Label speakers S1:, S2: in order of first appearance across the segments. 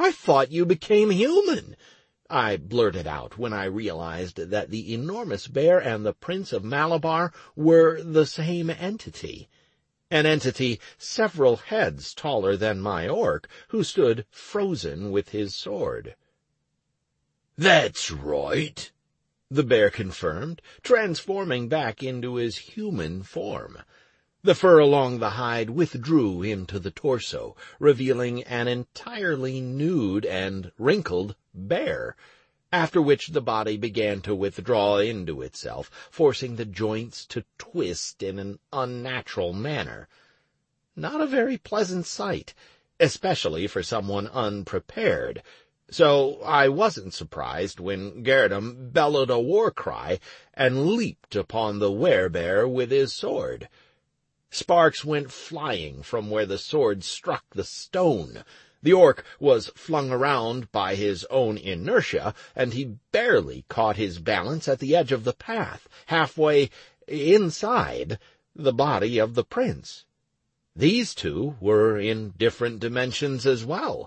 S1: I thought you became human," I blurted out when I realized that the enormous bear and the Prince of Malabar were the same entity. An entity several heads taller than my orc, who stood frozen with his sword.
S2: "That's right,"
S1: the bear confirmed, transforming back into his human form. The fur along the hide withdrew into the torso, revealing an entirely nude and wrinkled bear, after which the body began to withdraw into itself, forcing the joints to twist in an unnatural manner. Not a very pleasant sight, especially for someone unprepared, so I wasn't surprised when Gerdem bellowed a war cry and leaped upon the werebear with his sword. Sparks went flying from where the sword struck the stone. The orc was flung around by his own inertia, and he barely caught his balance at the edge of the path, halfway inside the body of the prince. These two were in different dimensions as well.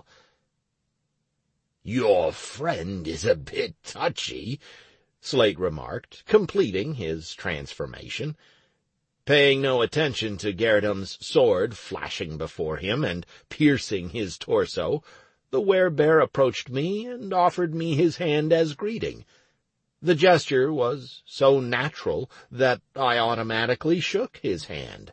S2: "Your friend is a bit touchy,"
S1: Slate remarked, completing his transformation. Paying no attention to Gerdem's sword flashing before him and piercing his torso, the werebear approached me and offered me his hand as greeting. The gesture was so natural that I automatically shook his hand.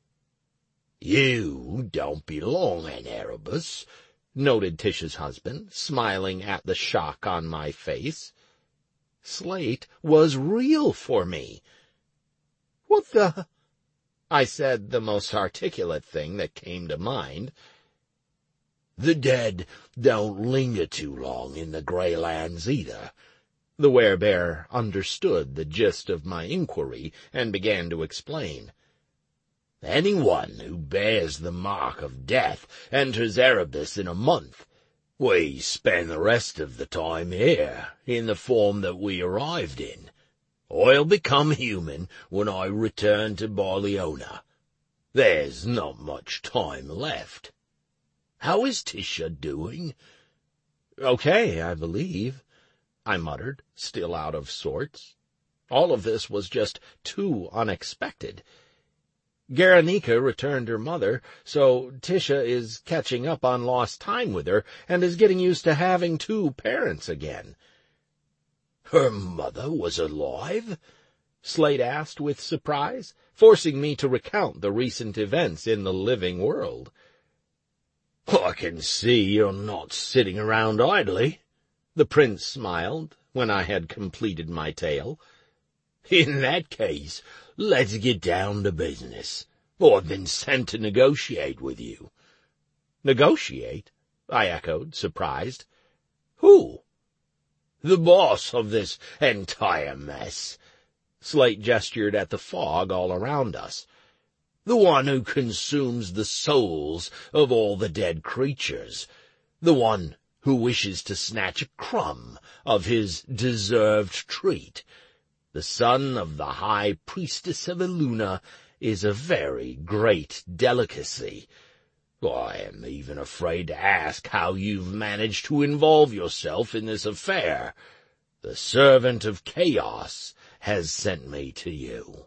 S2: "You don't belong in Erebus,"
S1: noted Tish's husband, smiling at the shock on my face. Slate was real for me. "What the—" I said the most articulate thing that came to mind.
S2: "The dead don't linger too long in the Greylands either."
S1: The werebear understood the gist of my inquiry and began to explain.
S2: "Anyone who bears the mark of death enters Erebus in a month. We spend the rest of the time here, in the form that we arrived in. I'll become human when I return to Barleona. There's not much time left. How is Tisha doing?"
S1: "Okay, I believe," I muttered, still out of sorts. All of this was just too unexpected. Garanika returned her mother, so Tisha is catching up on lost time with her and is getting used to having two parents again.
S2: "Her mother was alive?"
S1: Slate asked with surprise, forcing me to recount the recent events in the living world.
S2: "I can see you're not sitting around idly,"
S1: the prince smiled when I had completed my tale.
S2: "In that case, let's get down to business. I've been sent to negotiate with you."
S1: "Negotiate?" I echoed, surprised.
S2: "Who?" "The boss of this entire mess."
S1: Slate gestured at the fog all around us.
S2: "The one who consumes the souls of all the dead creatures. The one who wishes to snatch a crumb of his deserved treat. The son of the high priestess of Eluna is a very great delicacy. I am even afraid to ask how you've managed to involve yourself in this affair. The servant of chaos has sent me to you."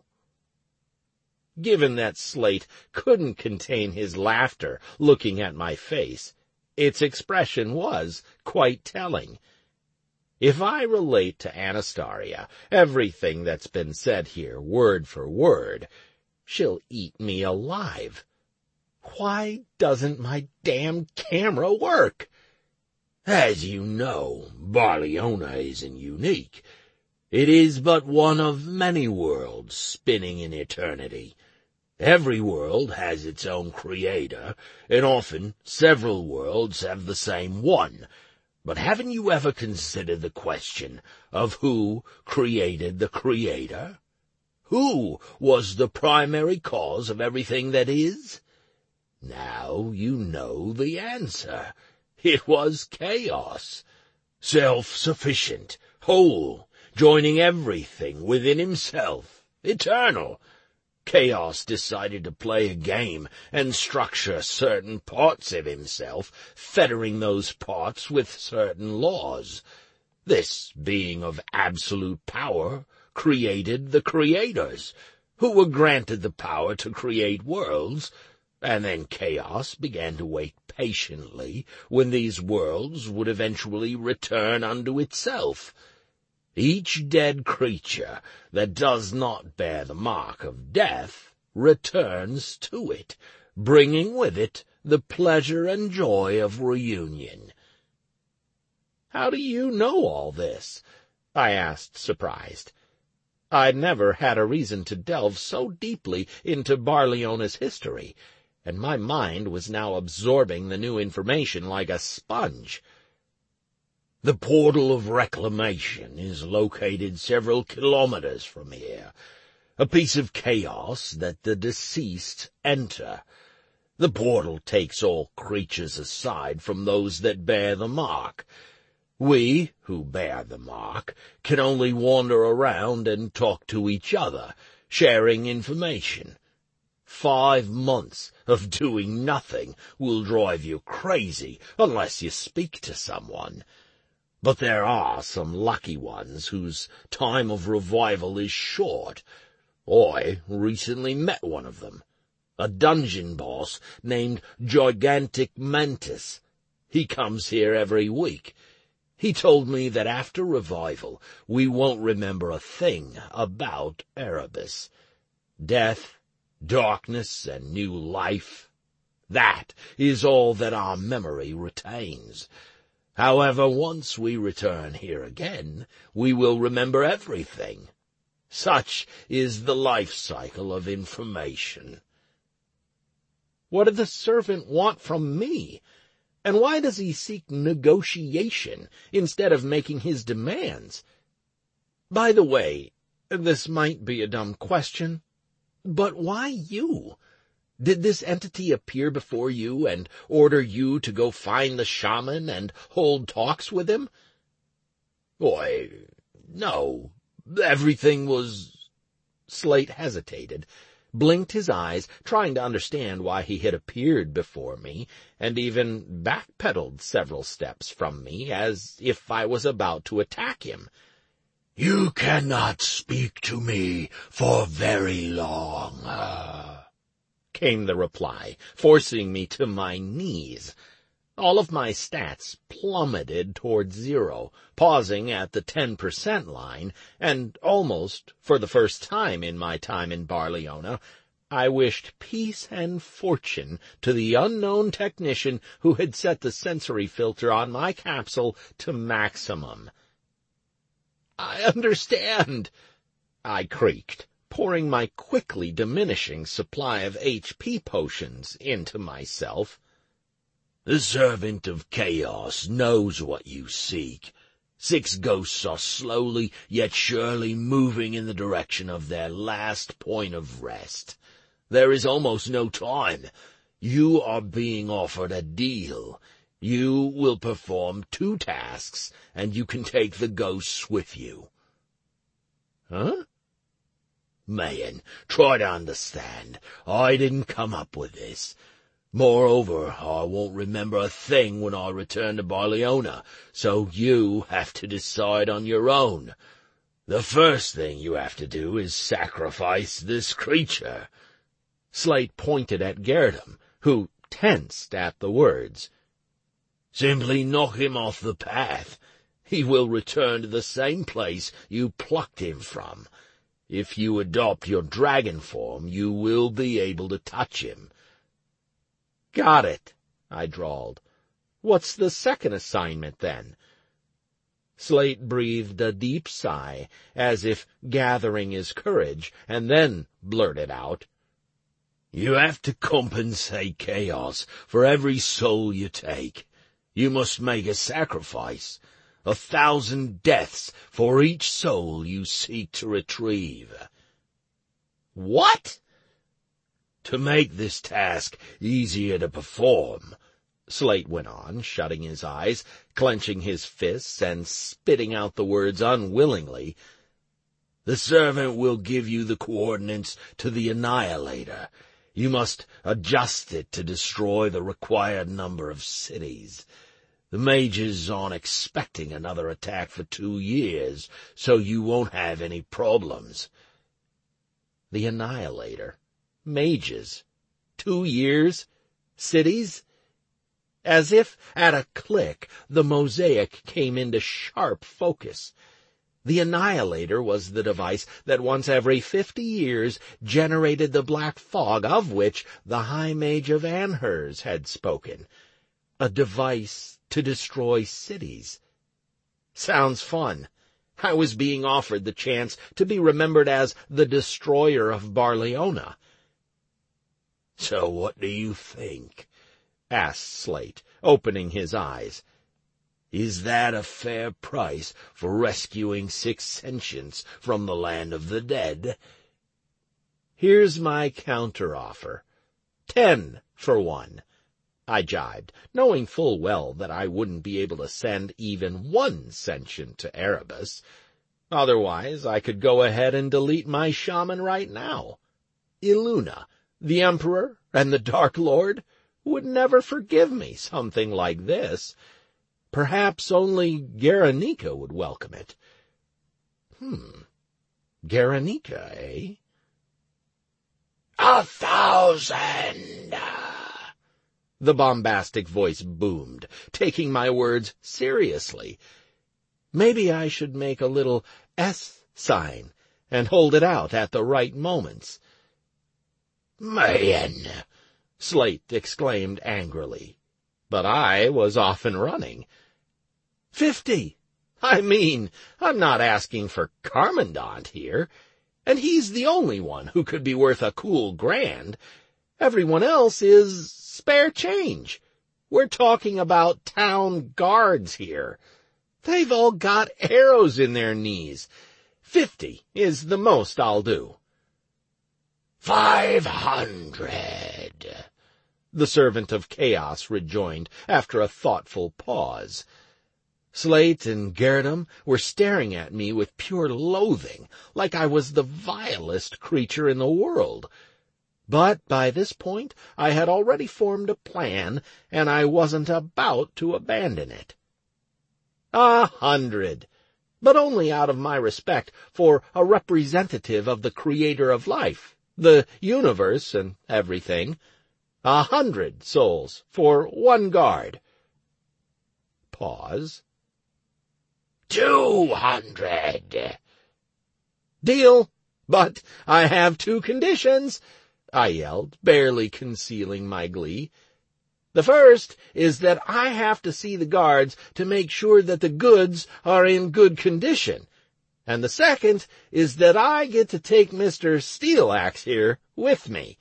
S1: Given that Slate couldn't contain his laughter looking at my face, its expression was quite telling. If I relate to Anastaria everything that's been said here word for word, she'll eat me alive. Why doesn't my damn camera work?
S2: "As you know, Barleona isn't unique. It is but one of many worlds spinning in eternity. Every world has its own creator, and often several worlds have the same one. But haven't you ever considered the question of who created the creator? Who was the primary cause of everything that is? Now you know the answer. It was chaos. Self-sufficient, whole, joining everything within himself, eternal. Chaos decided to play a game and structure certain parts of himself, fettering those parts with certain laws. This being of absolute power created the creators, who were granted the power to create worlds, and then Chaos began to wait patiently when these worlds would eventually return unto itself. Each dead creature that does not bear the mark of death returns to it, bringing with it the pleasure and joy of reunion.
S1: "How do you know all this?" I asked, surprised. I'd never had a reason to delve so deeply into Barleona's history, and my mind was now absorbing the new information like a sponge.
S2: The Portal of Reclamation is located several kilometers from here, a piece of chaos that the deceased enter. The portal takes all creatures aside from those that bear the mark. We, who bear the mark, can only wander around and talk to each other, sharing information. 5 months of doing nothing will drive you crazy unless you speak to someone. But there are some lucky ones whose time of revival is short. I recently met one of them, a dungeon boss named Gigantic Mantis. He comes here every week. He told me that after revival we won't remember a thing about Erebus. Death, darkness, and new life, that is all that our memory retains. However, once we return here again, we will remember everything. Such is the life cycle of information.
S1: What did the servant want from me? And why does he seek negotiation instead of making his demands? By the way, this might be a dumb question, but why you? Did this entity appear before you and order you to go find the shaman and hold talks with him?
S2: Why, no. Everything was—
S1: Slate hesitated, blinked his eyes, trying to understand why he had appeared before me, and even backpedaled several steps from me as if I was about to attack him.
S2: "You cannot speak to me for very long,"
S1: came the reply, forcing me to my knees. All of my stats plummeted towards 0, pausing at the 10% line, and almost, for the first time in my time in Barleona, I wished peace and fortune to the unknown technician who had set the sensory filter on my capsule to maximum. "I understand," I creaked, pouring my quickly diminishing supply of HP potions into myself.
S2: "The Servant of Chaos knows what you seek. 6 ghosts are slowly yet surely moving in the direction of their last point of rest. There is almost no time. You are being offered a deal. You will perform 2 tasks, and you can take the ghosts with you."
S1: "Huh?"
S2: "Man, try to understand. I didn't come up with this. Moreover, I won't remember a thing when I return to Barleona, so you have to decide on your own. The first thing you have to do is sacrifice this creature."
S1: Slate pointed at Gerdam, who tensed at the words.
S2: "Simply knock him off the path. He will return to the same place you plucked him from. If you adopt your dragon form, you will be able to touch him."
S1: "Got it," I drawled. "What's the second assignment, then?" Slate breathed a deep sigh, as if gathering his courage, and then blurted out,
S2: "You have to compensate Chaos for every soul you take. You must make a sacrifice. 1,000 deaths for each soul you seek to retrieve."
S1: "What?"
S2: "To make this task easier to perform,"
S1: Slate went on, shutting his eyes, clenching his fists, and spitting out the words unwillingly,
S2: The servant will give you the coordinates to the Annihilator. You must adjust it to destroy the required number of cities. The mages aren't expecting another attack for 2 years, so you won't have any problems.
S1: The Annihilator. Mages. 2 years? Cities? As if at a click, the mosaic came into sharp focus. The Annihilator was the device that once every 50 years generated the black fog of which the High Mage of Anhurs had spoken. A device to destroy cities. Sounds fun. I was being offered the chance to be remembered as the destroyer of Barleona.
S2: So what do you think?
S1: Asked Slate, opening his eyes.
S2: Is that a fair price for rescuing 6 sentients from the land of the dead?
S1: Here's my counteroffer. 10 for 1. I jibed, knowing full well that I wouldn't be able to send even 1 sentient to Erebus. Otherwise, I could go ahead and delete my shaman right now. Eluna, the Emperor, and the Dark Lord would never forgive me something like this. Perhaps only Garanika would welcome it. Garanika, eh?
S2: 1,000!
S1: The bombastic voice boomed, taking my words seriously. Maybe I should make a little S sign and hold it out at the right moments.
S2: Man!
S1: Slate exclaimed angrily. But I was off and running. 50! I mean, I'm not asking for Carmandant here, and he's the only one who could be worth a cool grand. Everyone else is spare change. We're talking about town guards here. They've all got arrows in their knees. 50 is the most I'll do.
S2: 500!
S1: The servant of chaos rejoined after a thoughtful pause. Slate and Gerdam were staring at me with pure loathing, like I was the vilest creature in the world. But by this point I had already formed a plan, and I wasn't about to abandon it. 100, but only out of my respect for a representative of the creator of life, the universe, and everything. 100 souls for 1 guard. Pause.
S2: 200!
S1: Deal, but I have 2 conditions, I yelled, barely concealing my glee. The first is that I have to see the guards to make sure that the goods are in good condition, and the second is that I get to take Mr. Steelaxe here with me.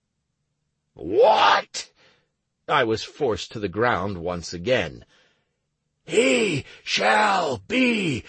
S2: What?
S1: I was forced to the ground once again.
S2: He shall be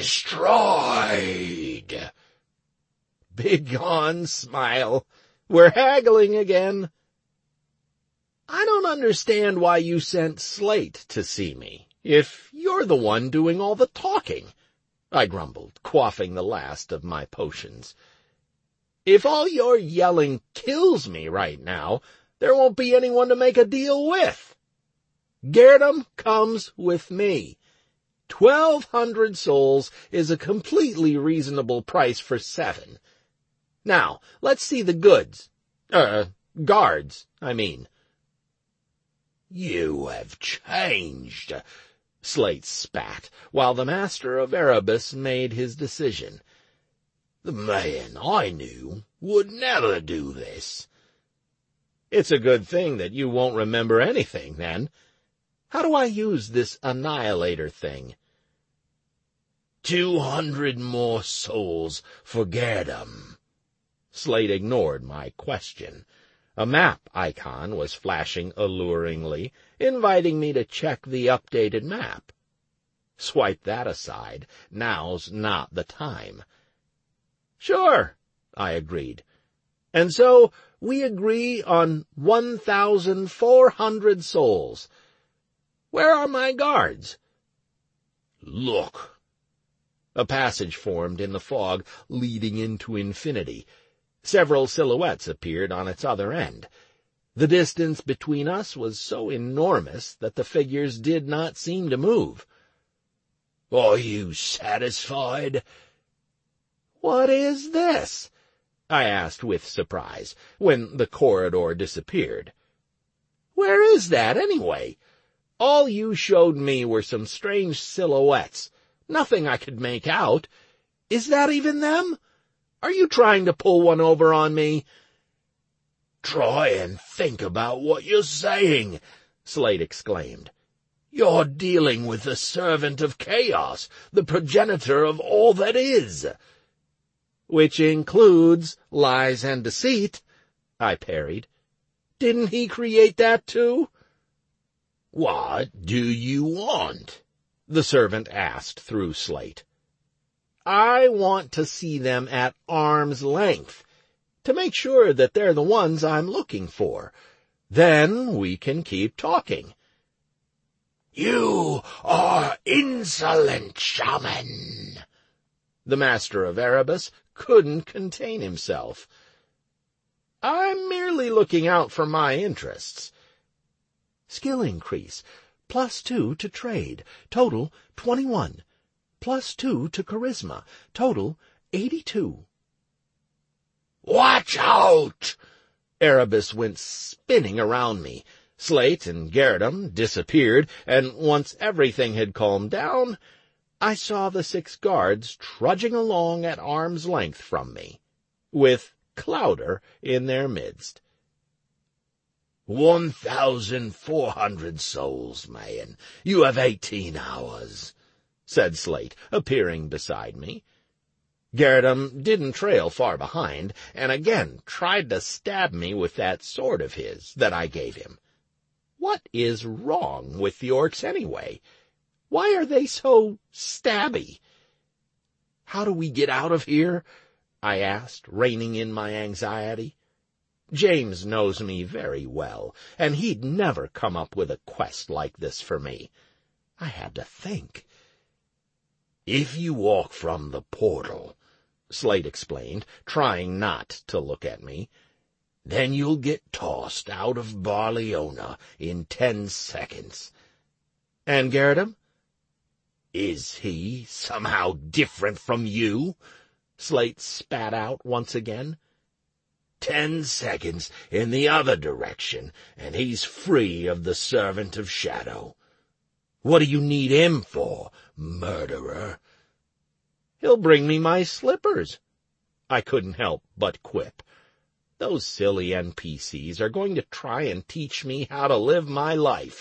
S2: destroyed.
S1: Begone, Smile. We're haggling again. I don't understand why you sent Slate to see me, if you're the one doing all the talking, I grumbled, quaffing the last of my potions. If all your yelling kills me right now, there won't be anyone to make a deal with. Gerdam comes with me. 1,200 souls is a completely reasonable price for 7. Now, let's see the goods. Guards, I mean.
S2: You have changed,
S1: Slate spat, while the master of Erebus made his decision.
S2: The man I knew would never do this.
S1: It's a good thing that you won't remember anything, then. How do I use this Annihilator thing?
S2: 200 more souls for Gerdam.
S1: Slate ignored my question. A map icon was flashing alluringly, inviting me to check the updated map. Swipe that aside. Now's not the time. Sure, I agreed. And so we agree on 1,400 souls. Where are my guards?
S2: Look.
S1: A passage formed in the fog leading into infinity. Several silhouettes appeared on its other end. The distance between us was so enormous that the figures did not seem to move.
S2: "Are you satisfied?"
S1: "What is this?" I asked with surprise, when the corridor disappeared. "Where is that, anyway? All you showed me were some strange silhouettes. Nothing I could make out. Is that even them? Are you trying to pull one over on me?"
S2: "Try and think about what you're saying," Slate exclaimed. "You're dealing with the servant of chaos, the progenitor of all that is."
S1: "Which includes lies and deceit," I parried. "Didn't he create that too?"
S2: "What do you want?"
S1: the servant asked through Slate. "I want to see them at arm's length, to make sure that they're the ones I'm looking for. Then we can keep talking."
S2: "You are insolent, shaman!"
S1: The master of Erebus couldn't contain himself. "I'm merely looking out for my interests." "Skill increase, +2 to trade, total 21, +2 to charisma, total 82.
S2: "Watch out!"
S1: Erebus went spinning around me. Slate and Garradum disappeared, and once everything had calmed down, I saw the 6 guards trudging along at arm's length from me, with Clowder in their midst.
S2: 1,400 souls, man. You have 18 hours,
S1: said Slate, appearing beside me. Garradum didn't trail far behind, and again tried to stab me with that sword of his that I gave him. What is wrong with the orcs anyway? Why are they so stabby? "How do we get out of here?" I asked, reining in my anxiety. James knows me very well, and he'd never come up with a quest like this for me. I had to think.
S2: "If you walk from the portal," Slate explained, trying not to look at me, "then you'll get tossed out of Barliona in 10 seconds.
S1: "And Garradum?"
S2: "Is he somehow different from you?"
S1: Slate spat out once again.
S2: 10 seconds in the other direction, and he's free of the Servant of Shadow. What do you need him for, murderer?"
S1: "He'll bring me my slippers." I couldn't help but quip. Those silly NPCs are going to try and teach me how to live my life.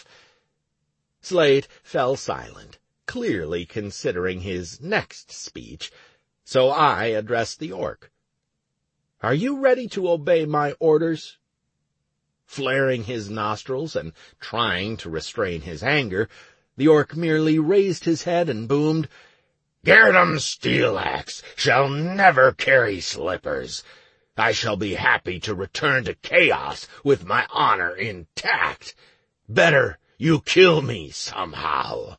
S1: Slate fell silent, clearly considering his next speech, so I addressed the orc. "Are you ready to obey my orders?" Flaring his nostrils and trying to restrain his anger, the orc merely raised his head and boomed,
S2: "Garradum Steelaxe shall never carry slippers. I shall be happy to return to chaos with my honor intact. Better you kill me somehow.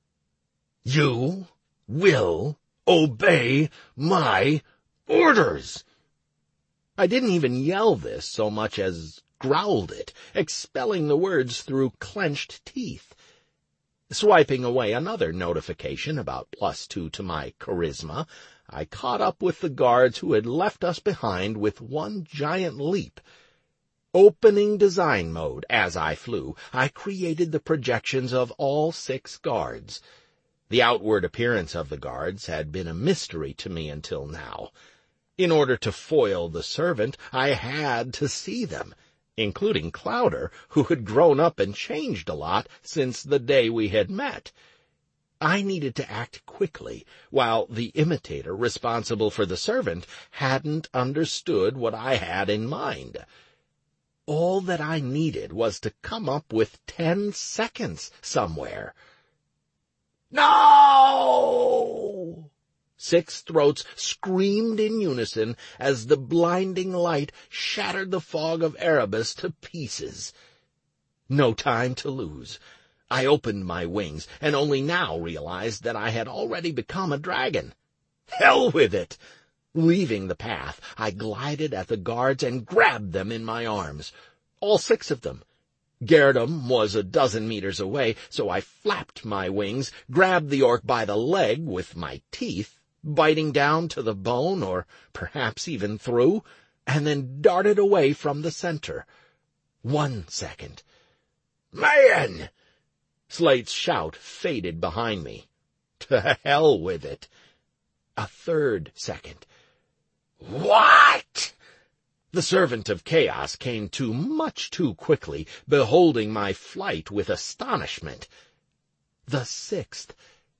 S2: You will obey my orders."
S1: I didn't even yell this so much as growled it, expelling the words through clenched teeth. Swiping away another notification about +2 to my charisma, I caught up with the guards who had left us behind with one giant leap. Opening design mode as I flew, I created the projections of all 6 guards. The outward appearance of the guards had been a mystery to me until now. In order to foil the servant, I had to see them, including Clowder, who had grown up and changed a lot since the day we had met. I needed to act quickly, while the imitator responsible for the servant hadn't understood what I had in mind. All that I needed was to come up with 10 seconds somewhere.
S2: "No!"
S1: 6 throats screamed in unison as the blinding light shattered the fog of Erebus to pieces. No time to lose. I opened my wings, and only now realized that I had already become a dragon. Hell with it! Leaving the path, I glided at the guards and grabbed them in my arms. All 6 of them. Gerdum was a dozen meters away, so I flapped my wings, grabbed the orc by the leg with my teeth, biting down to the bone or perhaps even through, and then darted away from the center. 1 second. "Man!" Slate's shout faded behind me. To hell with it. A 3rd second. "What?" The servant of chaos came to much too quickly, beholding my flight with astonishment. The 6th.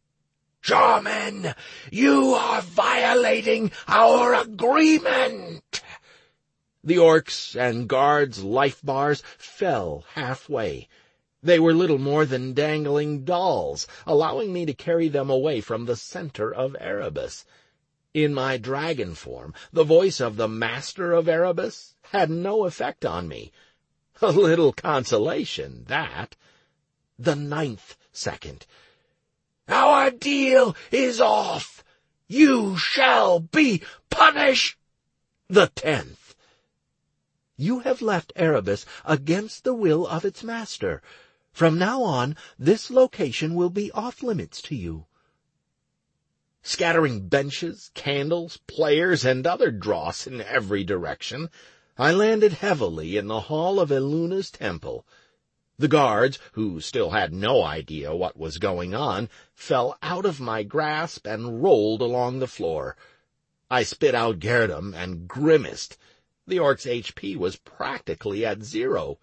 S1: "Shaman, you are violating our agreement!" The orcs and guards' life bars fell halfway. They were little more than dangling dolls, allowing me to carry them away from the center of Erebus. In my dragon form, the voice of the master of Erebus had no effect on me. A little consolation, that. The 9th second. "Our deal is off. You shall be punished." The 10th. "You have left Erebus against the will of its master. From now on, this location will be off-limits to you." Scattering benches, candles, players, and other dross in every direction, I landed heavily in the hall of Eluna's temple. The guards, who still had no idea what was going on, fell out of my grasp and rolled along the floor. I spit out Gerdum and grimaced. The orc's HP was practically at 0.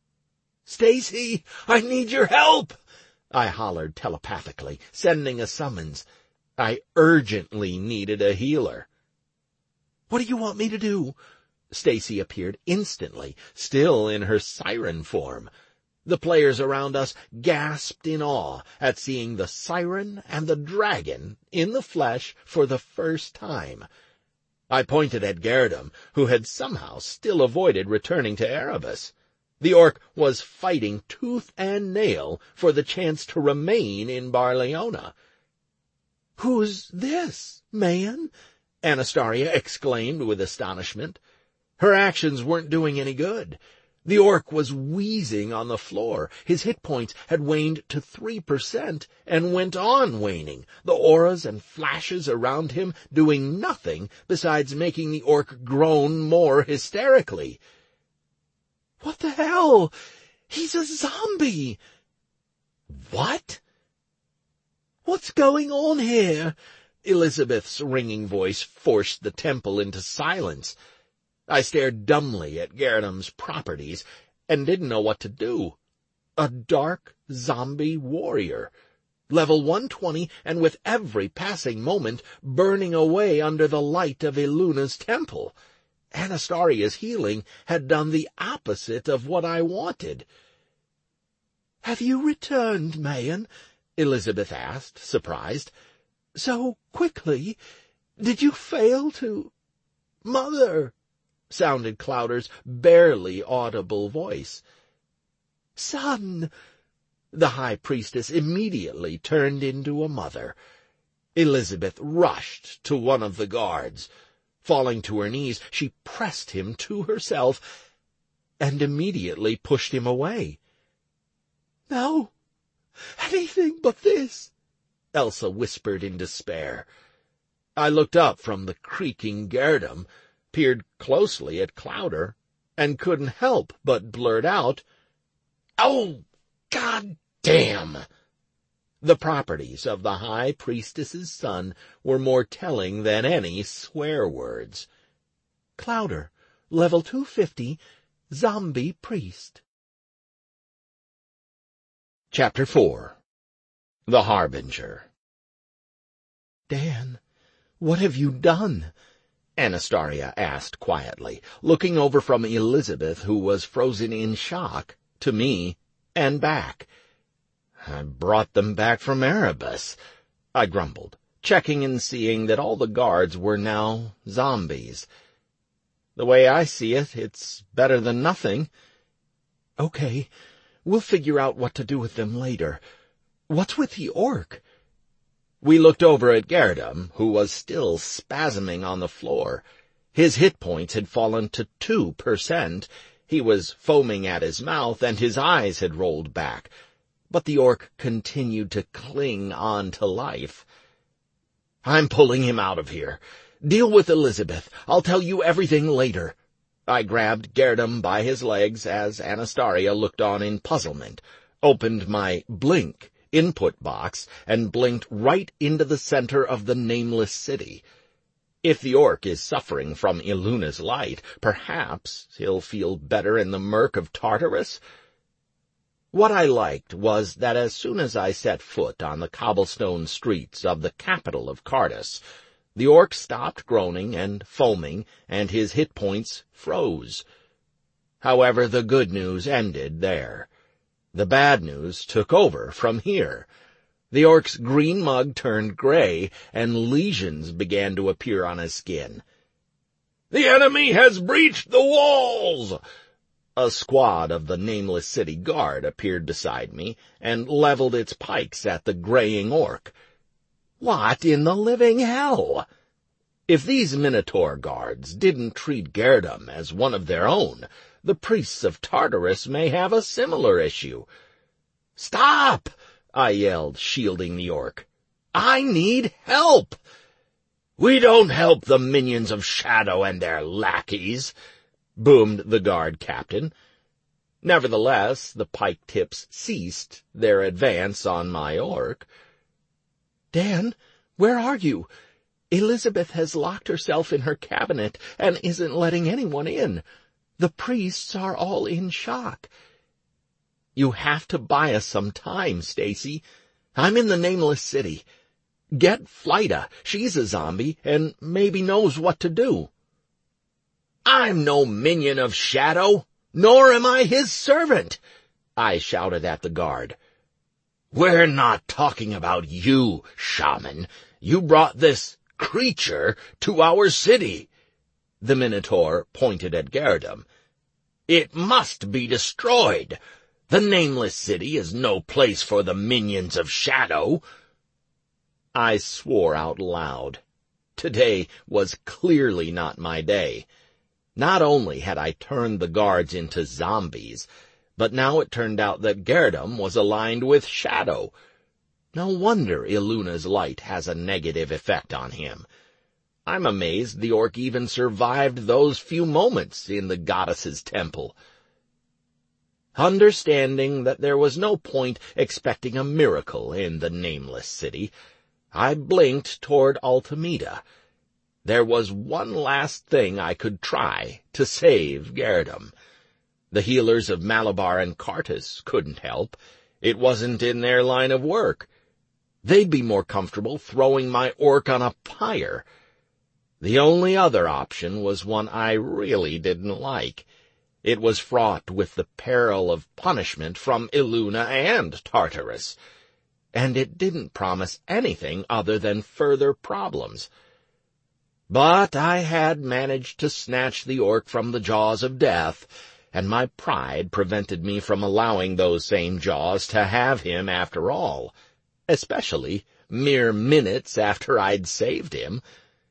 S1: "Stacy, I need your help!" I hollered telepathically, sending a summons. I urgently needed a healer. "What do you want me to do?" Stacy appeared instantly, still in her siren form. The players around us gasped in awe at seeing the siren and the dragon in the flesh for the first time. I pointed at Gerdum, who had somehow still avoided returning to Erebus. The orc was fighting tooth and nail for the chance to remain in Barleona. "Who's this, man?" Anastaria exclaimed with astonishment. Her actions weren't doing any good. The orc was wheezing on the floor. His hit points had waned to 3% and went on waning, the auras and flashes around him doing nothing besides making the orc groan more hysterically. "What the hell? He's a zombie!" "What?" "What's going on here?" Elizabeth's ringing voice forced the temple into silence. I stared dumbly at Gerdum's properties and didn't know what to do. A dark zombie warrior, level 120, and with every passing moment burning away under the light of Eluna's temple. Anastaria's healing had done the opposite of what I wanted. "Have you returned, Mayan?" Elizabeth asked, surprised. "So quickly? Did you fail to—" "Mother," sounded Clowder's barely audible voice. "Son!" The high priestess immediately turned into a mother. Elizabeth rushed to one of the guards. Falling to her knees, she pressed him to herself and immediately pushed him away. "No, anything but this," Elsa whispered in despair. I looked up from the creaking Gerdum, peered closely at Clowder, and couldn't help but blurt out, "Oh, God damn!" The properties of the high priestess's son were more telling than any swear words. "Clowder, level 250, zombie priest." Chapter 4. The Harbinger. "Dan, what have you done?" Anastaria asked quietly, looking over from Elizabeth, who was frozen in shock, to me, and back. "I brought them back from Erebus," I grumbled, checking and seeing that all the guards were now zombies. "The way I see it, it's better than nothing." "Okay, we'll figure out what to do with them later. What's with the orc?" We looked over at Gerdum, who was still spasming on the floor. His hit points had fallen to 2%. He was foaming at his mouth, and his eyes had rolled back. But the orc continued to cling on to life. "I'm pulling him out of here. Deal with Elizabeth. I'll tell you everything later." I grabbed Gerdum by his legs as Anastasia looked on in puzzlement, opened my blink input box, and blinked right into the center of the nameless city. If the orc is suffering from Iluna's light, perhaps he'll feel better in the murk of Tartarus. What I liked was that as soon as I set foot on the cobblestone streets of the capital of Cardus, the orc stopped groaning and foaming, and his hit points froze. However, the good news ended there. The bad news took over from here. The orc's green mug turned gray, and lesions began to appear on his skin. "The enemy has breached the walls!" A squad of the Nameless City Guard appeared beside me and leveled its pikes at the graying orc. What in the living hell? If these Minotaur guards didn't treat Gerdum as one of their own, the priests of Tartarus may have a similar issue. "Stop!" I yelled, shielding the orc. "I need help!" "We don't help the minions of Shadow and their lackeys," boomed the guard captain. Nevertheless, the pike tips ceased their advance on my orc. "Dan, where are you? Elizabeth has locked herself in her cabinet and isn't letting anyone in. The priests are all in shock. You have to buy us some time, Stacy. I'm in the Nameless City. Get Flyta. She's a zombie and maybe knows what to do." "I'm no minion of Shadow, nor am I his servant," I shouted at the guard. "We're not talking about you, shaman. You brought this creature to our city." The Minotaur pointed at Gerdum. "It must be destroyed. The Nameless City is no place for the minions of Shadow." I swore out loud. Today was clearly not my day. Not only had I turned the guards into zombies, but now it turned out that Gerdum was aligned with Shadow. No wonder Iluna's light has a negative effect on him. I'm amazed the orc even survived those few moments in the goddess's temple. Understanding that there was no point expecting a miracle in the Nameless City, I blinked toward Altameda. There was one last thing I could try to save Gerdum. The healers of Malabar and Cartus couldn't help. It wasn't in their line of work. They'd be more comfortable throwing my orc on a pyre. The only other option was one I really didn't like. It was fraught with the peril of punishment from Iluna and Tartarus, and it didn't promise anything other than further problems. But I had managed to snatch the orc from the jaws of death, and my pride prevented me from allowing those same jaws to have him after all, especially mere minutes after I'd saved him.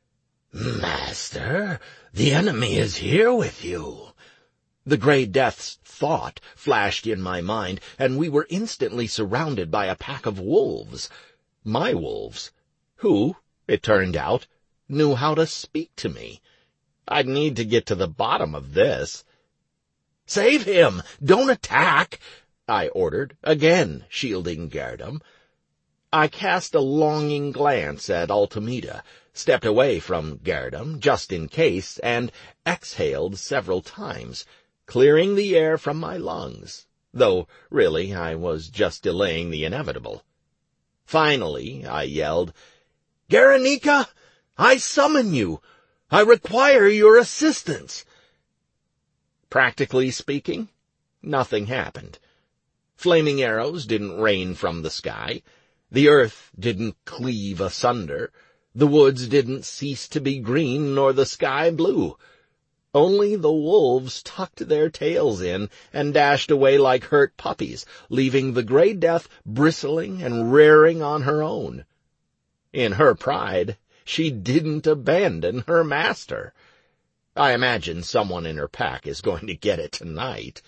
S1: "Master, the enemy is here with you." The Grey Death's thought flashed in my mind, and we were instantly surrounded by a pack of wolves. My wolves, who, it turned out, knew how to speak to me. I'd need to get to the bottom of this. "Save him! Don't attack!" I ordered, again shielding Gerdum. I cast a longing glance at Altameda, stepped away from Gerdum just in case, and exhaled several times, clearing the air from my lungs, though really I was just delaying the inevitable. Finally, I yelled, "Garanika, I summon you! I require your assistance!" Practically speaking, nothing happened. Flaming arrows didn't rain from the sky. The earth didn't cleave asunder. The woods didn't cease to be green, nor the sky blue. Only the wolves tucked their tails in and dashed away like hurt puppies, leaving the Grey Death bristling and rearing on her own. In her pride, she didn't abandon her master. I imagine someone in her pack is going to get it tonight.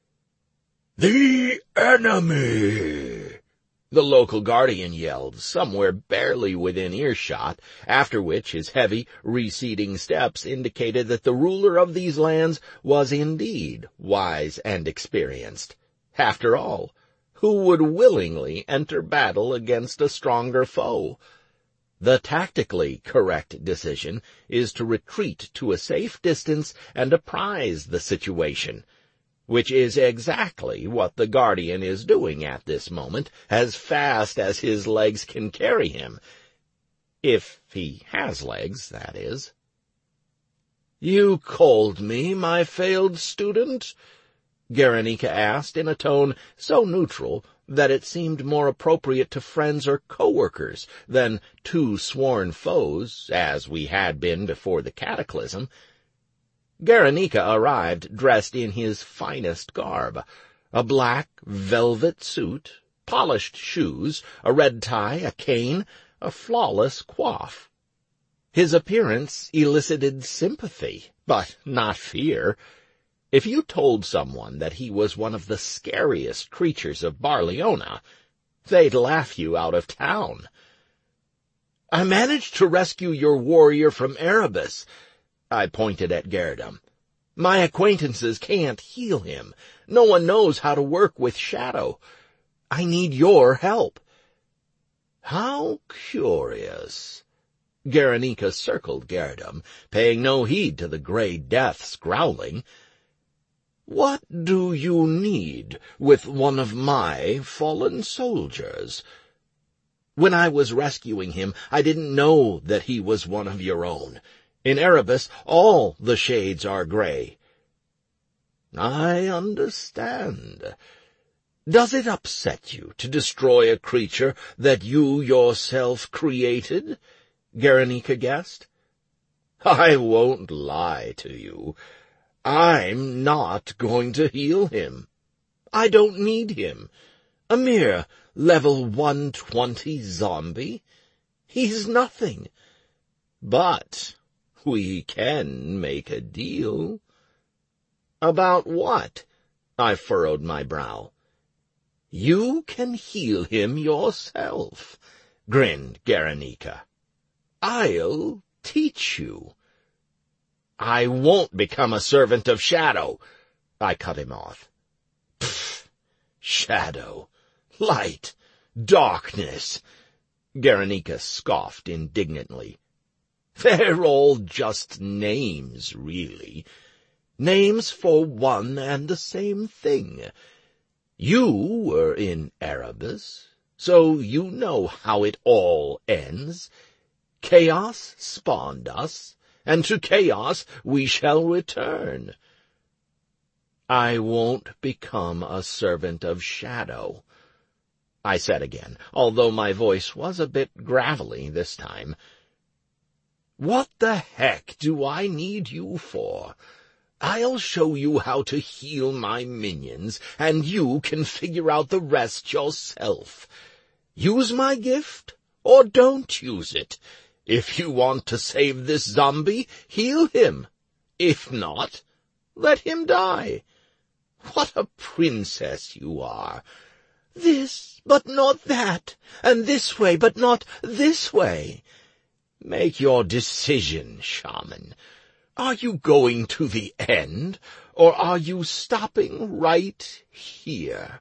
S2: "The enemy!"
S1: the local guardian yelled, somewhere barely within earshot, after which his heavy, receding steps indicated that the ruler of these lands was indeed wise and experienced. After all, who would willingly enter battle against a stronger foe? The tactically correct decision is to retreat to a safe distance and apprise the situation, which is exactly what the guardian is doing at this moment, as fast as his legs can carry him. If he has legs, that is. "You called me, my failed student?" Guernica asked in a tone so neutral that it seemed more appropriate to friends or co-workers than two sworn foes, as we had been before the cataclysm. Guernica arrived dressed in his finest garb, a black velvet suit, polished shoes, a red tie, a cane, a flawless coif. His appearance elicited sympathy, but not fear. If you told someone that he was one of the scariest creatures of Barleona, they'd laugh you out of town. "I managed to rescue your warrior from Erebus," I pointed at Gerdam. "My acquaintances can't heal him. No one knows how to work with shadow. I need your help." "How curious." Guernica circled Gerdam, paying no heed to the gray death's growling. "What do you need with one of my fallen soldiers? When I was rescuing him, I didn't know that he was one of your own. In Erebus, all the shades are gray." "I understand. Does it upset you to destroy a creature that you yourself created?" Guernica guessed. "I won't lie to you. I'm not going to heal him. I don't need him. A mere level 120 zombie. He's nothing. But we can make a deal." "About what?" I furrowed my brow. "You can heal him yourself," grinned Guernica. "I'll teach you." "I won't become a servant of Shadow," I cut him off. "Pfft! Shadow, light, darkness," Guernica scoffed indignantly. "They're all just names, really. Names for one and the same thing. You were in Erebus, so you know how it all ends. Chaos spawned us, and to chaos we shall return." "I won't become a servant of Shadow," I said again, although my voice was a bit gravelly this time. "What the heck do I need you for? I'll show you how to heal my minions, and you can figure out the rest yourself. Use my gift, or don't use it. If you want to save this zombie, heal him. If not, let him die. What a princess you are. This, but not that, and this way, but not this way. Make your decision, shaman. Are you going to the end, or are you stopping right here?"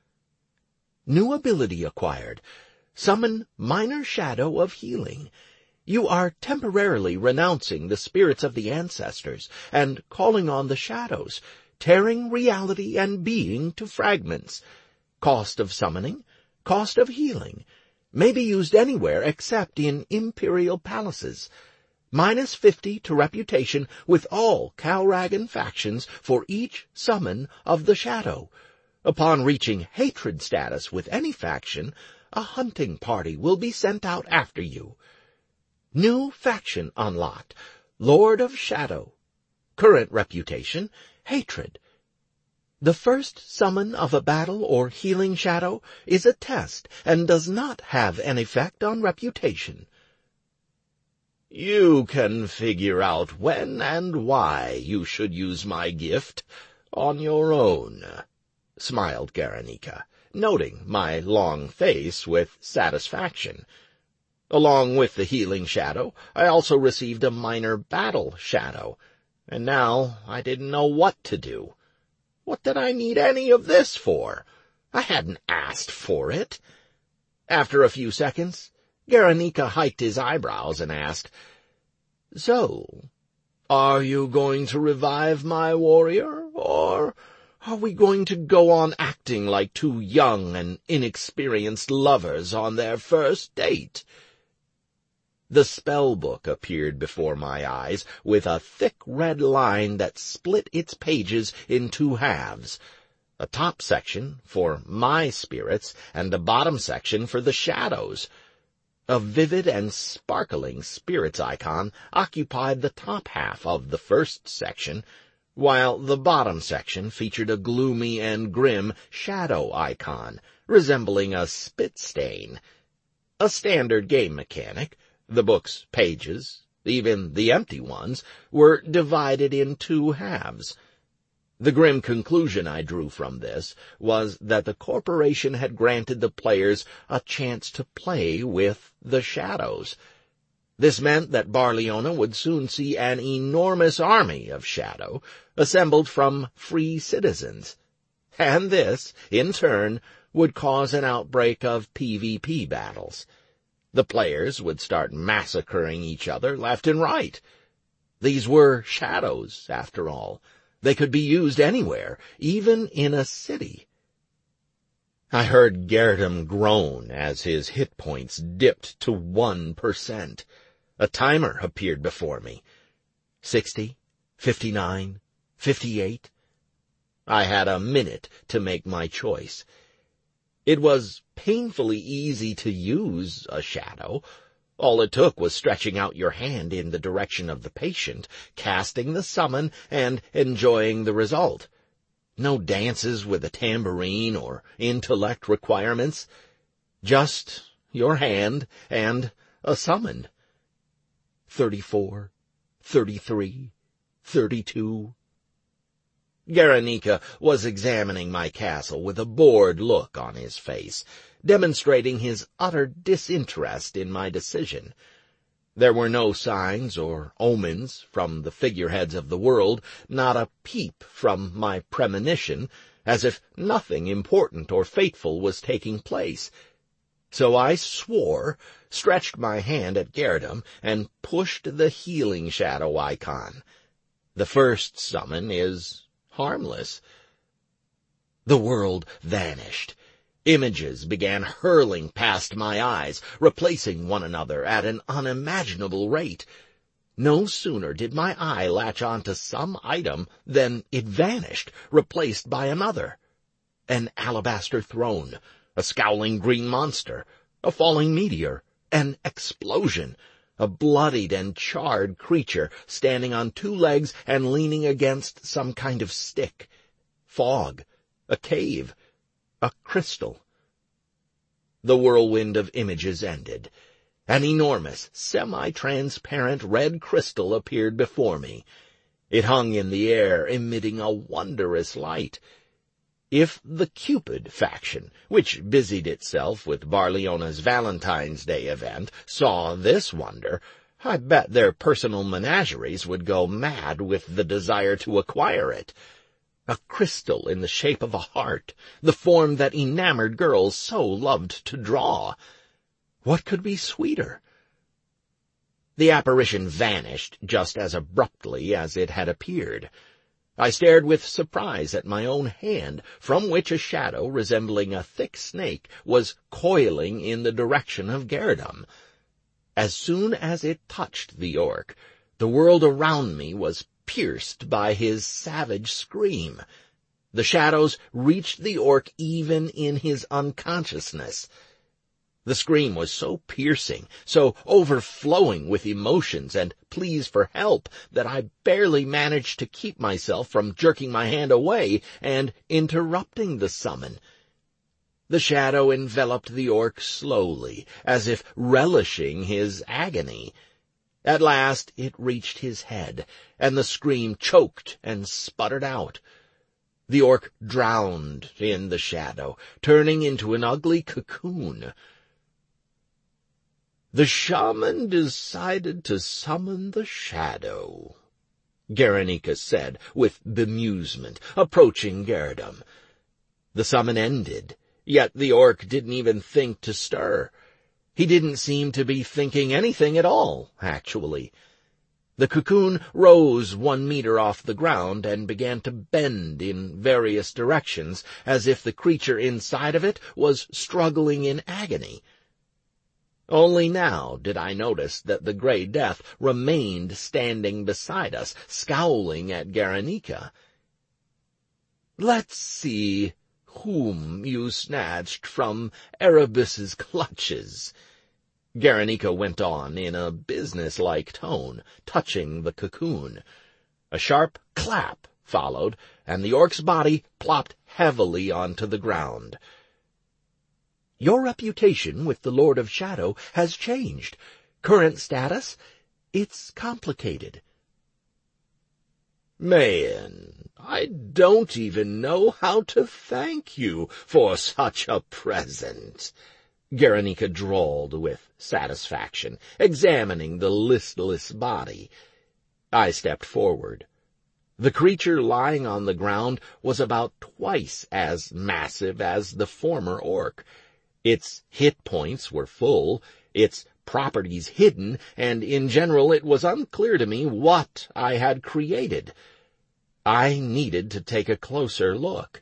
S1: New ability acquired. Summon minor shadow of healing. You are temporarily renouncing the spirits of the ancestors and calling on the shadows, tearing reality and being to fragments. Cost of summoning, cost of healing. May be used anywhere except in imperial palaces. -50 to reputation with all Calragan factions for each summon of the shadow. Upon reaching hatred status with any faction, a hunting party will be sent out after you. New faction unlocked, Lord of Shadow. Current reputation, hatred. The first summon of a battle or healing shadow is a test and does not have an effect on reputation. You can figure out when and why you should use my gift on your own," smiled Garanika, noting my long face with satisfaction. Along with the healing shadow, I also received a minor battle shadow, and now I didn't know what to do. What did I need any of this for? I hadn't asked for it. After a few seconds, Garanika hiked his eyebrows and asked, "So, are you going to revive my warrior, or are we going to go on acting like two young and inexperienced lovers on their first date?" The spell book appeared before my eyes with a thick red line that split its pages in two halves, a top section for my spirits and a bottom section for the shadows. A vivid and sparkling spirits icon occupied the top half of the first section, while the bottom section featured a gloomy and grim shadow icon, resembling a spit stain. A standard game mechanic, the book's pages, even the empty ones, were divided in two halves. The grim conclusion I drew from this was that the corporation had granted the players a chance to play with the shadows. This meant that Barleona would soon see an enormous army of shadow assembled from free citizens, and this, in turn, would cause an outbreak of PvP battles. The players would start massacring each other left and right. These were shadows, after all. They could be used anywhere, even in a city. I heard Gerdem groan as his hit points dipped to 1%. A timer appeared before me. 60, 59, 58. I had a minute to make my choice. It was painfully easy to use a shadow. All it took was stretching out your hand in the direction of the patient, casting the summon, and enjoying the result. No dances with a tambourine or intellect requirements. Just your hand and a summon. 34, 33, 32. Garanika was examining my castle with a bored look on his face, demonstrating his utter disinterest in my decision. There were no signs or omens from the figureheads of the world, not a peep from my premonition, as if nothing important or fateful was taking place. So I swore, stretched my hand at Gerdem, and pushed the healing shadow icon. The first summon is harmless. The world vanished. Images began hurling past my eyes, replacing one another at an unimaginable rate. No sooner did my eye latch onto some item than it vanished, replaced by another. An alabaster throne, a scowling green monster, a falling meteor, an explosion, a bloodied and charred creature standing on two legs and leaning against some kind of stick, fog, a cave, a crystal. The whirlwind of images ended. An enormous, semi-transparent red crystal appeared before me. It hung in the air, emitting a wondrous light. If the Cupid faction, which busied itself with Barleona's Valentine's Day event, saw this wonder, I bet their personal menageries would go mad with the desire to acquire it. A crystal in the shape of a heart, the form that enamored girls so loved to draw. What could be sweeter? The apparition vanished just as abruptly as it had appeared. I stared with surprise at my own hand, from which a shadow resembling a thick snake was coiling in the direction of Gerdem. As soon as it touched the orc, the world around me was pierced by his savage scream. The shadows reached the orc even in his unconsciousness. The scream was so piercing, so overflowing with emotions and pleas for help, that I barely managed to keep myself from jerking my hand away and interrupting the summon. The shadow enveloped the orc slowly, as if relishing his agony. At last it reached his head, and the scream choked and sputtered out. The orc drowned in the shadow, turning into an ugly cocoon. The shaman decided to summon the shadow, Garanika said with bemusement, approaching Gerdum. The summon ended, yet the orc didn't even think to stir. He didn't seem to be thinking anything at all, actually. The cocoon rose 1 meter off the ground and began to bend in various directions, as if the creature inside of it was struggling in agony. Only now did I notice that the Grey Death remained standing beside us, scowling at Garanika. "Let's see whom you snatched from Erebus's clutches," Garanika went on in a business-like tone, touching the cocoon. A sharp clap followed, and the orc's body plopped heavily onto the ground. "Your reputation with the Lord of Shadow has changed. Current status? It's complicated."
S2: "Man, I don't even know how to thank you for such a present," Garanika drawled with satisfaction, examining the listless body. I stepped forward. The creature lying on the ground was about twice as massive as the former orc. Its hit points were full, its properties hidden, and in general it was unclear to me what I had created. I needed to take a closer look.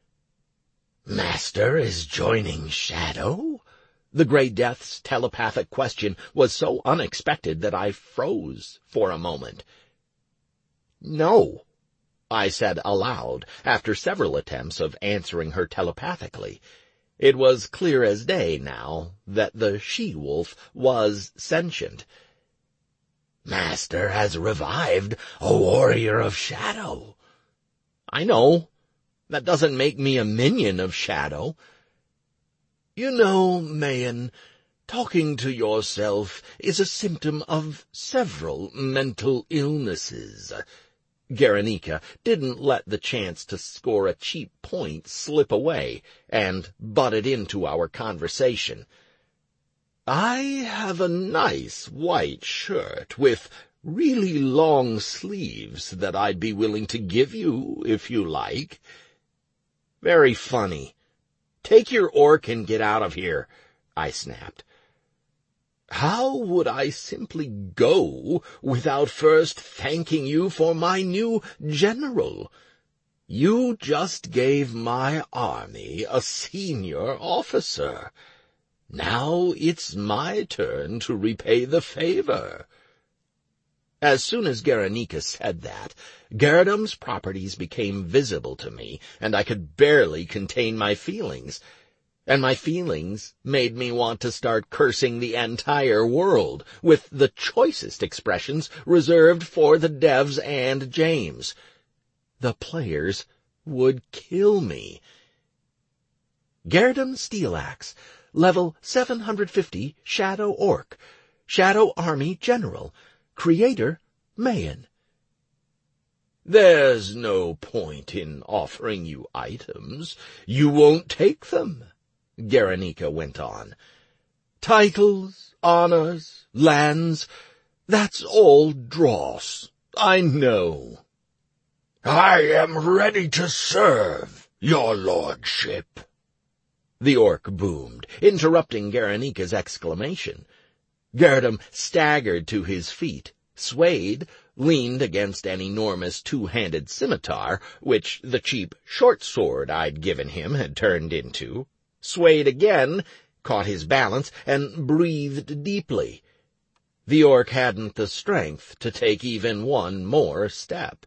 S2: "Master is joining Shadow?" The Grey Death's telepathic question was so unexpected that I froze for a moment. "No," I said aloud, after several attempts of answering her telepathically. It was clear as day now that the she-wolf was sentient. "Master has revived a warrior of Shadow." "I know. That doesn't make me a minion of Shadow." "You know, Mayen, talking to yourself is a symptom of several mental illnesses." Garanika didn't let the chance to score a cheap point slip away, and butted into our conversation. "I have a nice white shirt with really long sleeves that I'd be willing to give you if you like." "Very funny. Take your orc and get out of here," I snapped. "How would I simply go without first thanking you for my new general? You just gave my army a senior officer. Now it's my turn to repay the favor." As soon as Garanika said that, Gerdum's properties became visible to me, and I could barely contain my feelings. And my feelings made me want to start cursing the entire world, with the choicest expressions reserved for the devs and James. The players would kill me. Gerdum Steelaxe, level 750, Shadow Orc, Shadow Army General, Creator, Mayen. "There's no point in offering you items. You won't take them," Garanika went on. "Titles, honors, lands, that's all dross. I know." "I am ready to serve, your lordship," the orc boomed, interrupting Garanika's exclamation. Gerdum staggered to his feet, swayed, leaned against an enormous two-handed scimitar, which the cheap short sword I'd given him had turned into, swayed again, caught his balance, and breathed deeply. The orc hadn't the strength to take even one more step.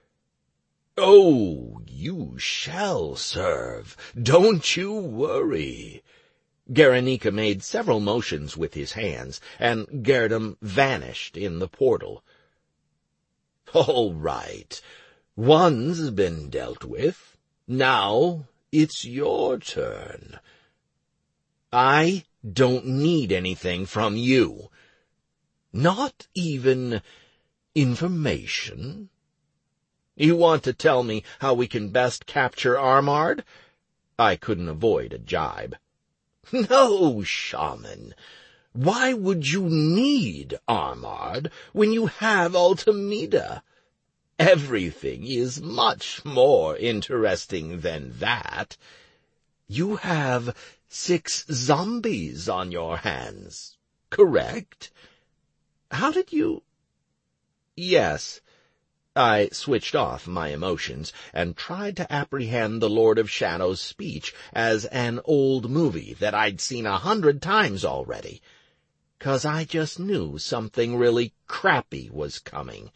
S2: "Oh, you shall serve. Don't you worry." Garanika made several motions with his hands, and Gerdum vanished in the portal. "All right. One's been dealt with. Now it's your turn." "I don't need anything from you."
S1: Not even information? You want to tell me how we can best capture Armard? I couldn't avoid a jibe. No, Shaman. Why would you need Armard when you have Altameda? Everything is much more interesting than that. You have 6 zombies on your hands, correct? How did you— Yes. I switched off my emotions and tried to apprehend the Lord of Shadow's speech as an old movie that I'd seen 100 times already, 'cause I just knew something really crappy was coming.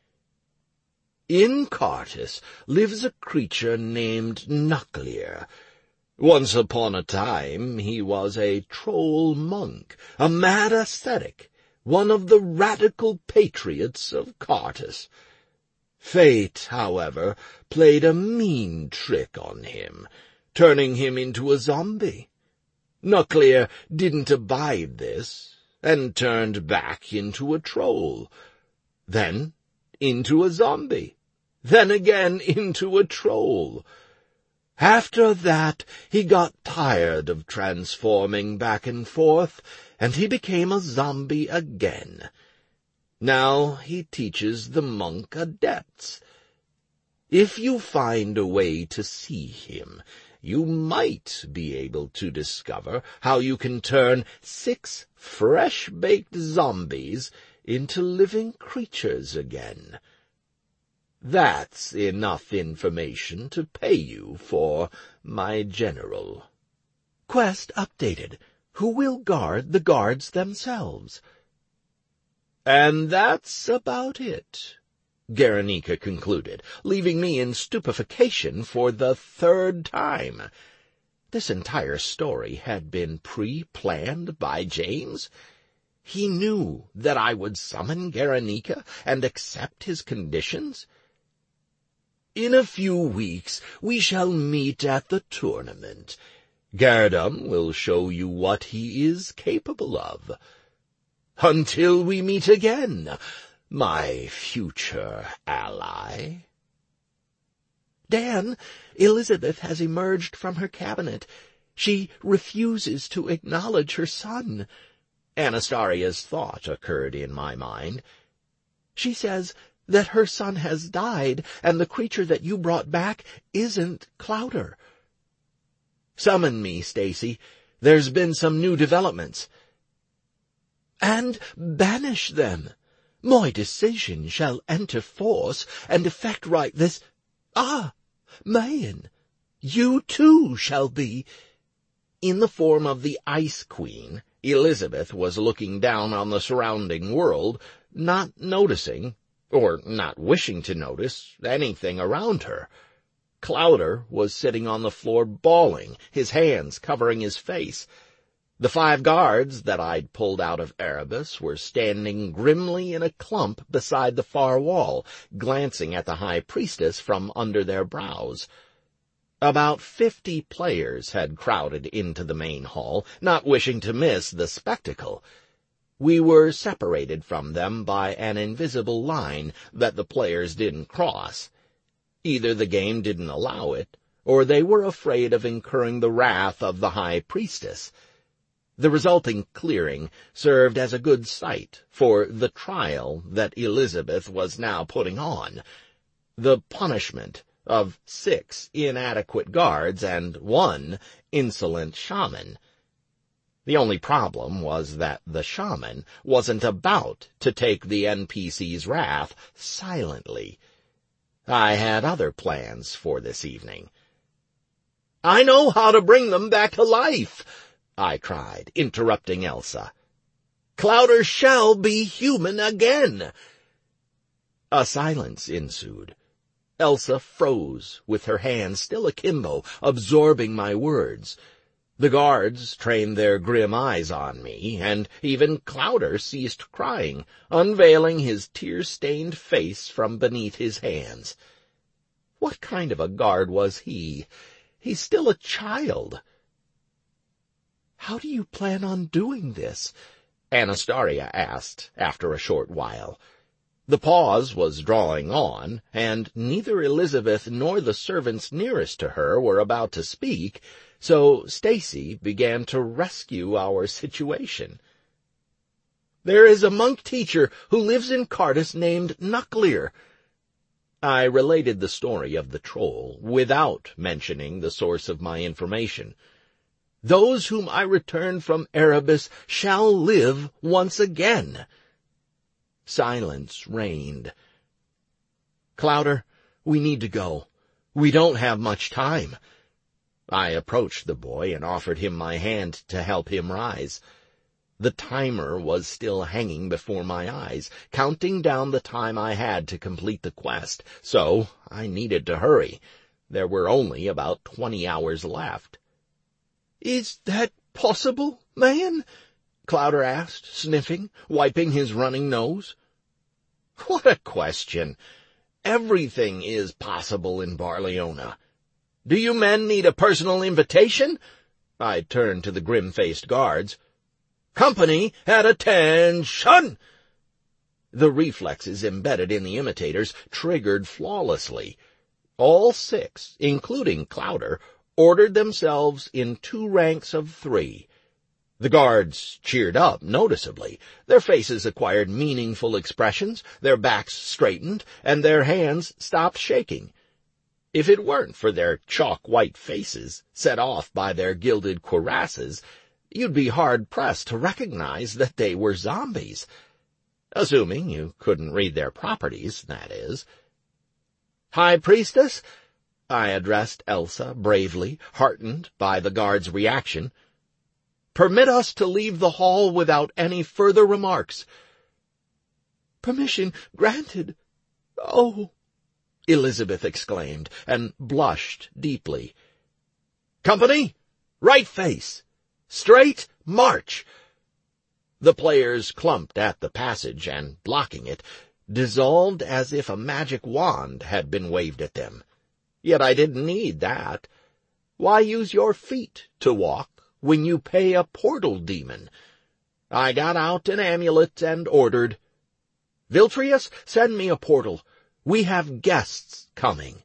S1: In Cartus lives a creature named Nuclear. Once upon a time he was a troll monk, a mad ascetic, one of the radical patriots of Cartus. Fate, however, played a mean trick on him, turning him into a zombie. Nuclear didn't abide this, and turned back into a troll, then into a zombie, then again into a troll. After that, he got tired of transforming back and forth, and he became a zombie again. Now he teaches the monk adepts. If you find a way to see him, you might be able to discover how you can turn 6 fresh-baked zombies into living creatures again. That's enough information to pay you for, my general. Quest updated. Who will guard the guards themselves? And that's about it, Guernica concluded, leaving me in stupefaction for the 3rd time. This entire story had been pre-planned by James. He knew that I would summon Guernica and accept his conditions. In a few weeks we shall meet at the tournament. Gardam will show you what he is capable of. Until we meet again, my future ally. Dan, Elizabeth has emerged from her cabinet. She refuses to acknowledge her son. Anastaria's thought occurred in my mind. She says that her son has died, and the creature that you brought back isn't Clowder. Summon me, Stacy. There's been some new developments. And banish them. My decision shall enter force and effect right this— Mayan, you too shall be— In the form of the Ice Queen, Elizabeth was looking down on the surrounding world, not noticing, or not wishing to notice, anything around her. Clowder was sitting on the floor bawling, his hands covering his face. The 5 guards that I'd pulled out of Erebus were standing grimly in a clump beside the far wall, glancing at the High Priestess from under their brows. About 50 players had crowded into the main hall, not wishing to miss the spectacle. We were separated from them by an invisible line that the players didn't cross. Either the game didn't allow it, or they were afraid of incurring the wrath of the High Priestess. The resulting clearing served as a good site for the trial that Elizabeth was now putting on. The punishment of 6 inadequate guards and 1 insolent shaman. The only problem was that the shaman wasn't about to take the NPC's wrath silently. I had other plans for this evening. "I know how to bring them back to life," I cried, interrupting Elsa. "Clowder shall be human again." A silence ensued. Elsa froze, with her hands still akimbo, absorbing my words. The guards trained their grim eyes on me, and even Clowder ceased crying, unveiling his tear-stained face from beneath his hands. What kind of a guard was he? He's still a child. "How do you plan on doing this?" Anastasia asked after a short while. The pause was drawing on, and neither Elizabeth nor the servants nearest to her were about to speak, so Stacy began to rescue our situation. "There is a monk teacher who lives in Cardus named Knucklear." I related the story of the troll, without mentioning the source of my information. "Those whom I return from Erebus shall live once again." Silence reigned. "Clowder, we need to go. We don't have much time." I approached the boy and offered him my hand to help him rise. The timer was still hanging before my eyes, counting down the time I had to complete the quest, so I needed to hurry. There were only about 20 hours left. "Is that possible, man?" Clowder asked, sniffing, wiping his running nose. "What a question! Everything is possible in Barleona. Do you men need a personal invitation?" I turned to the grim-faced guards. "Company at attention!" The reflexes embedded in the imitators triggered flawlessly. All 6, including Clowder, ordered themselves in 2 ranks of 3. The guards cheered up noticeably. Their faces acquired meaningful expressions, their backs straightened, and their hands stopped shaking. If it weren't for their chalk-white faces, set off by their gilded cuirasses, you'd be hard-pressed to recognize that they were zombies. Assuming you couldn't read their properties, that is. "High Priestess," I addressed Elsa bravely, heartened by the guard's reaction, "permit us to leave the hall without any further remarks." "Permission granted. Oh," Elizabeth exclaimed, and blushed deeply. "Company, right face! Straight march!" The players clumped at the passage and, blocking it, dissolved as if a magic wand had been waved at them. Yet I didn't need that. Why use your feet to walk when you pay a portal demon? I got out an amulet and ordered, "Viltrius, send me a portal. We have guests coming."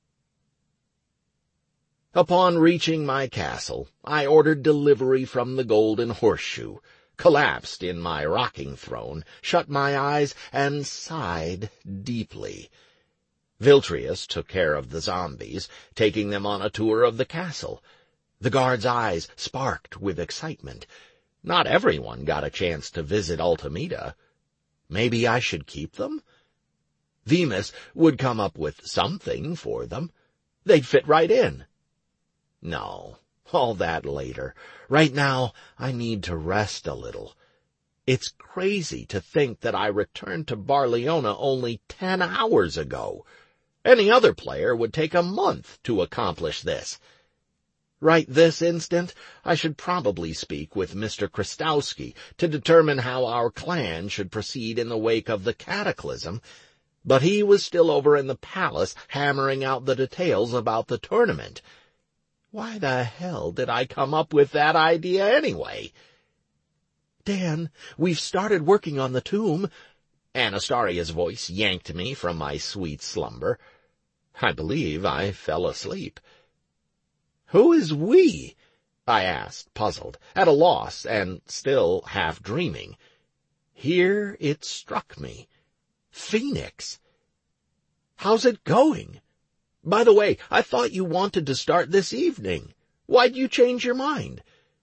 S1: Upon reaching my castle, I ordered delivery from the Golden Horseshoe, collapsed in my rocking throne, shut my eyes, and sighed deeply. Viltrius took care of the zombies, taking them on a tour of the castle. The guards' eyes sparked with excitement. Not everyone got a chance to visit Altameda. Maybe I should keep them? Venus would come up with something for them. They'd fit right in. No, all that later. Right now, I need to rest a little. It's crazy to think that I returned to Barleona only 10 hours ago. Any other player would take a month to accomplish this. Right this instant, I should probably speak with Mr. Krastowski to determine how our clan should proceed in the wake of the cataclysm, but he was still over in the palace hammering out the details about the tournament. Why the hell did I come up with that idea anyway? "Dan, we've started working on the tomb." Anastasia's voice yanked me from my sweet slumber. I believe I fell asleep. "Who is we?" I asked, puzzled, at a loss, and still half dreaming. Here it struck me. Phoenix. "How's it going? By the way, I thought you wanted to start this evening. Why'd you change your mind?"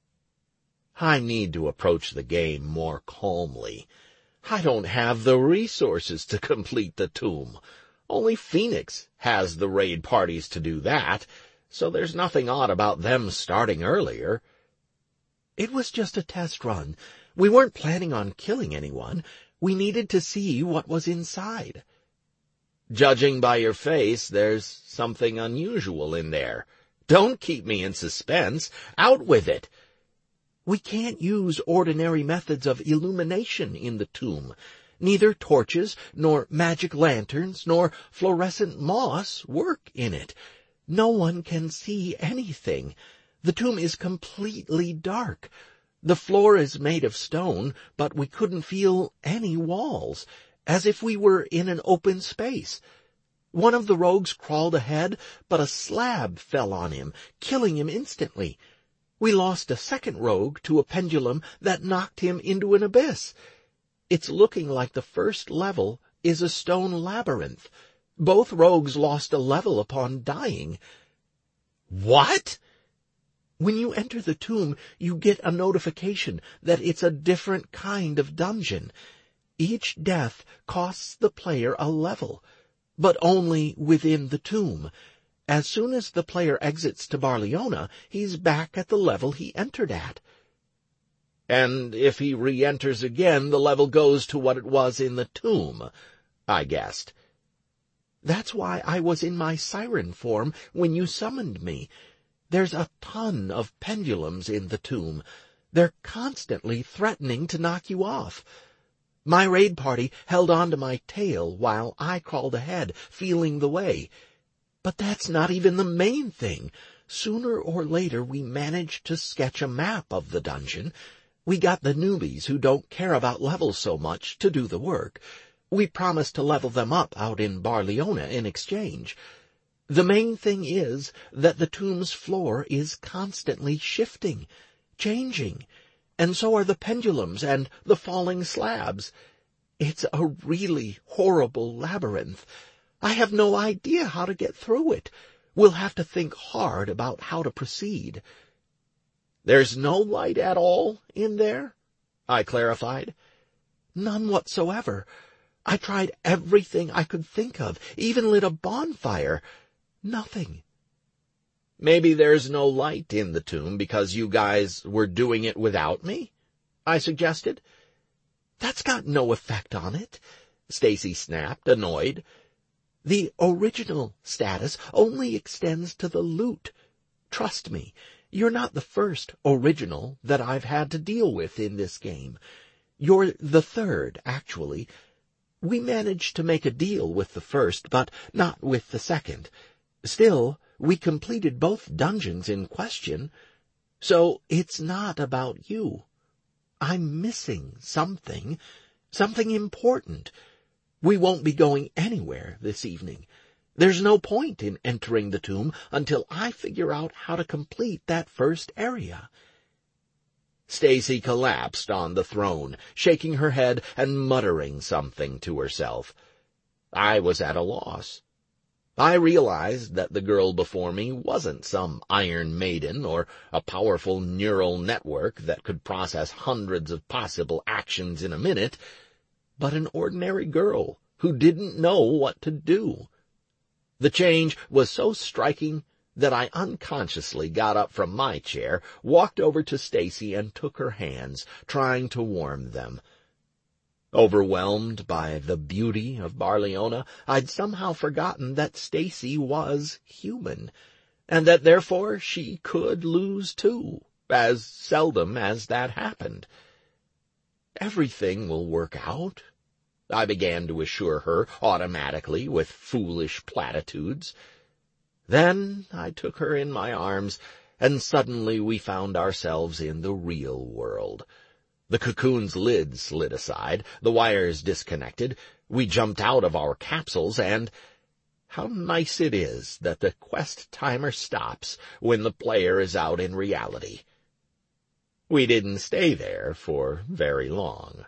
S1: I need to approach the game more calmly. I don't have the resources to complete the tomb. Only Phoenix has the raid parties to do that, so there's nothing odd about them starting earlier. "It was just a test run. We weren't planning on killing anyone. We needed to see what was inside." "Judging by your face, there's something unusual in there. Don't keep me in suspense. Out with it." "We can't use ordinary methods of illumination in the tomb. Neither torches, nor magic lanterns, nor fluorescent moss work in it. No one can see anything. The tomb is completely dark. The floor is made of stone, but we couldn't feel any walls, as if we were in an open space. One of the rogues crawled ahead, but a slab fell on him, killing him instantly. We lost a second rogue to a pendulum that knocked him into an abyss. It's looking like the first level is a stone labyrinth. Both rogues lost a level upon dying.
S2: What?
S1: When you enter the tomb, you get a notification that it's a different kind of dungeon. Each death costs the player a level, but only within the tomb. As soon as the player exits to Barliona, he's back at the level he entered at.
S2: And if he re-enters again, the level goes to what it was in the tomb, I guessed.
S1: That's why I was in my siren form when you summoned me. There's a ton of pendulums in the tomb. They're constantly threatening to knock you off. My raid party held on to my tail while I crawled ahead, feeling the way. But that's not even the main thing. Sooner or later we managed to sketch a map of the dungeon. We got the newbies who don't care about levels so much to do the work. We promised to level them up out in Barliona in exchange. The main thing is that the tomb's floor is constantly shifting, changing, and so are the pendulums and the falling slabs. It's a really horrible labyrinth. I have no idea how to get through it. We'll have to think hard about how to proceed.
S2: There's no light at all in there? I clarified.
S1: None whatsoever. I tried everything I could think of, even lit a bonfire. Nothing.
S2: Maybe there's no light in the tomb because you guys were doing it without me? I suggested.
S1: That's got no effect on it, Stacy snapped, annoyed. The original status only extends to the loot. Trust me, you're not the first original that I've had to deal with in this game. You're the third, actually. We managed to make a deal with the first, but not with the second. Still, we completed both dungeons in question. So it's not about you. I'm missing something important. We won't be going anywhere this evening. There's no point in entering the tomb until I figure out how to complete that first area.
S2: Stacy collapsed on the throne, shaking her head and muttering something to herself. I was at a loss. I realized that the girl before me wasn't some Iron Maiden or a powerful neural network that could process hundreds of possible actions in a minute, but an ordinary girl who didn't know what to do. The change was so striking that I unconsciously got up from my chair, walked over to Stacy, and took her hands, trying to warm them. Overwhelmed by the beauty of Barliona, I'd somehow forgotten that Stacy was human, and that therefore she could lose too, as seldom as that happened. Everything will work out, I began to assure her automatically with foolish platitudes. Then I took her in my arms, and suddenly we found ourselves in the real world. The cocoon's lid slid aside, the wires disconnected, we jumped out of our capsules, and how nice it is that the quest timer stops when the player is out in reality. We didn't stay there for very long.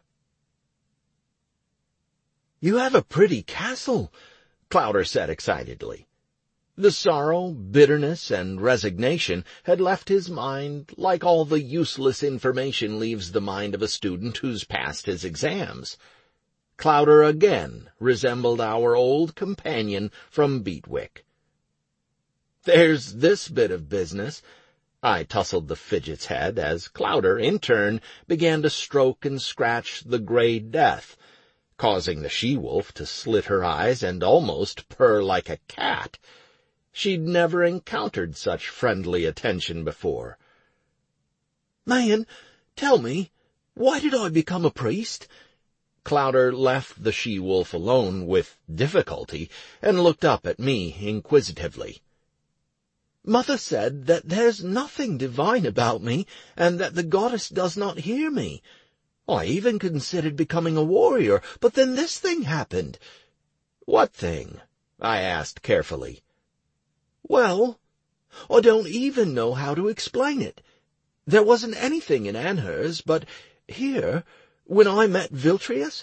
S1: "You have a pretty castle," Clowder said excitedly. The sorrow, bitterness, and resignation had left his mind like all the useless information leaves the mind of a student who's passed his exams. Clowder again resembled our old companion from Beatwick. "There's this bit of business." I tousled the fidget's head as Clowder, in turn, began to stroke and scratch the gray death, causing the she-wolf to slit her eyes and almost purr like a cat. She'd never encountered such friendly attention before. "Man, tell me, why did I become a priest?" Clowder left the she-wolf alone with difficulty and looked up at me inquisitively. Mother said that there's nothing divine about me, and that the goddess does not hear me. I even considered becoming a warrior, but then this thing happened."
S2: "What thing?" I asked carefully.
S1: "Well, I don't even know how to explain it. There wasn't anything in Anhurs, but here, when I met Viltrius,